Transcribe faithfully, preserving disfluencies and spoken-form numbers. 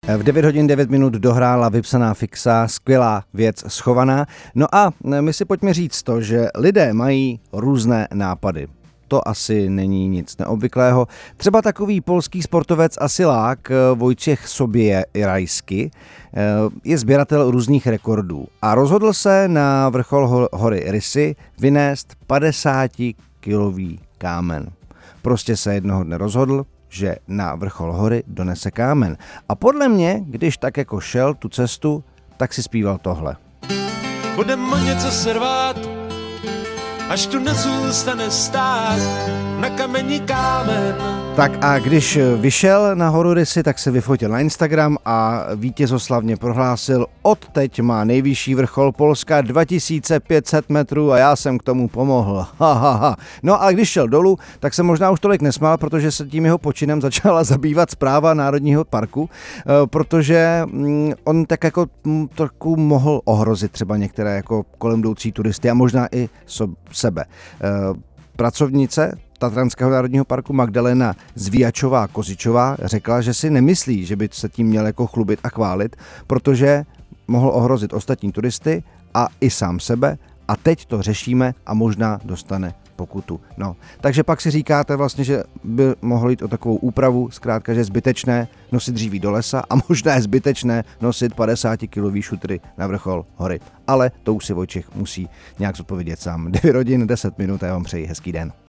V devět hodin devět minut dohrála vypsaná fixa, skvělá věc schovaná. No a my si pojďme říct to, že lidé mají různé nápady. To asi není nic neobvyklého. Třeba takový polský sportovec a silák Wojciech Sobierajski je sběratel různých rekordů a rozhodl se na vrchol hory Rysy vynést padesátikilový kámen. Prostě se jednoho dne rozhodl, že na vrchol hory donese kámen. A podle mě, když tak jako šel tu cestu, tak si zpíval tohle. Budem o něco se rvát, až tu nezůstane stát na kameni kámen. Tak a když vyšel na horu Rysy, tak se vyfotil na Instagram a vítězoslavně prohlásil: odteď má nejvyšší vrchol Polska dva tisíce pět set metrů a já jsem k tomu pomohl. Ha, ha, ha. No a když šel dolů, tak se možná už tolik nesmál, protože se tím jeho počinem začala zabývat správa Národního parku, protože on tak jako trochu mohl ohrozit třeba některé jako kolem jdoucí turisty a možná i sebe. Pracovnice Tatranského národního parku Magdalena Zvíjačová-Kozičová řekla, že si nemyslí, že by se tím měl jako chlubit a chválit, protože mohl ohrozit ostatní turisty a i sám sebe a teď to řešíme a možná dostane pokutu. No, takže pak si říkáte vlastně, že by mohlo jít o takovou úpravu, zkrátka, že je zbytečné nosit dříví do lesa a možná je zbytečné nosit padesátikilový šutry na vrchol hory. Ale to už si Vojtěch musí nějak zodpovědět sám. devět hodin deset minut a já vám přeji hezký den.